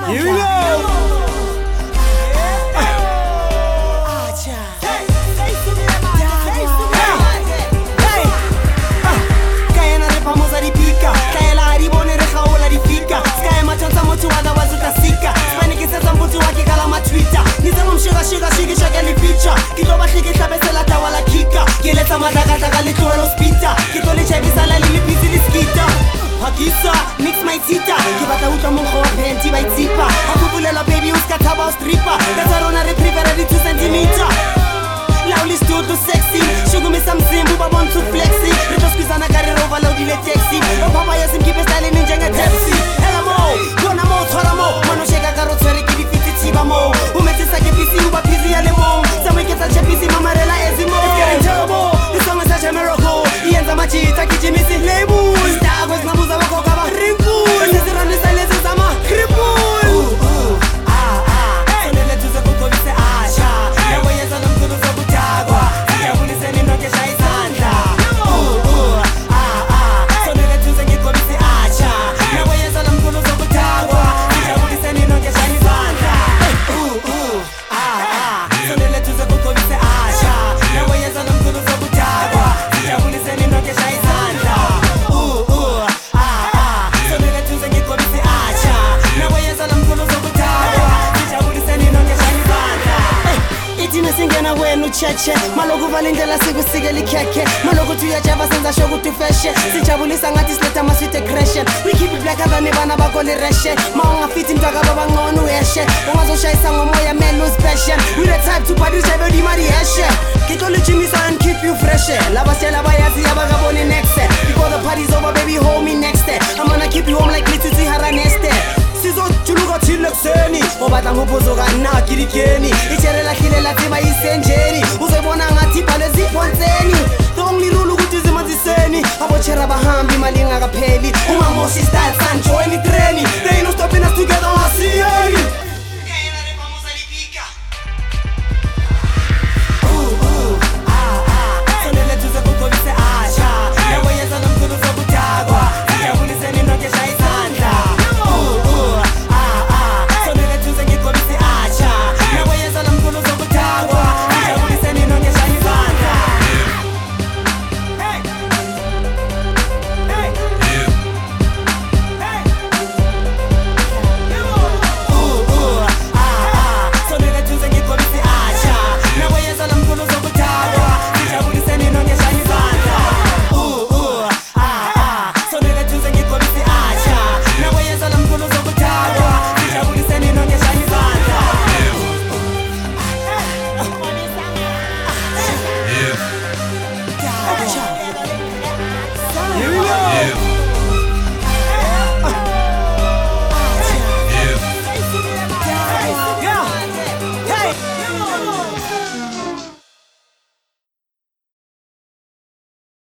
Here we go. Mix my tita, ke batla utlwa monkgo wa penti ba itipa ha kubulela baby o ska thaba o stripper ka tsa rona re prepare di 2 cm Loudly still too sexy shugumisa mzimba ba want to flexi re tlo squeezana ka re overload ile taxi o papa ya simkipe style ni njenga taxi hela mo bona mo tshwara mo mano sheka ka ro tshwere ke di fiti thiba mo o metsisa ke busy o ba busy ya le mo sa mo ke tsa chepisi mamarela ezimo it's getting terrible this song is such a miracle iyenza machita kijimisi label star was nabuza wako kaba ringu nisirandisa lezi zama cripple sonele tuze kukovise asha yabo yeza nomkulu zokutagwa sijabulise ninokesha izandla sonele tuze ngikovise asha yabo yeza nomkulu zokutagwa sijabulise ninokesha izandla sonele tuze kukovise asha yabo yeza nomkulu zokutagwa sijabulise ninokesha izandla sonele tuze ngikovise asha yabo yeza nomkulu zokutagwa sijabulise ninokesha izandla ithina singena wena ucheche maloku valindlela sikusike likhekhe maloku tuyajava senza sho ukuthi ufeshe sijabulisa ngathi siletha amasweet aggression we keep it black abane bana bakho lireshe ma ungafiti mntaka babangcono uyeshe ungazoshayisa ngomoya man lose passion we the type to party jebe di mari heshe kitlo lijimisa and keep you fresh laba sela bayazi abakaboni next before the party's over baby hold me next I'm gonna keep you home like little haraneste sizojuluka thile kuseni obatla ngobuzoka na kirikeni itsherela khilela tsiba isenjeni uzobona ngathi bhale ziphonseni the only rule ukuthi zimanziseni abochera bahambi imali ingakapheli ungamoshi style san join itreni they ain't no stopping us together wasiyeni sonele tuze kukovise asha yabo yeza nomkulu zokutagwa sijabulise ninokesha izandla sonele tuze ngikovise asha yabo yeza nomkulu zokutagwa sijabulise ninokesha izandla hey hey sonele tuze ngikovise asha yabo yeza nomkulu zokutagwa sijabulise ninokesha izandla sonele tuze ngikovise asha yabo yeza nomkulu zokutagwa sijabulise ninokesha izandla Yeah.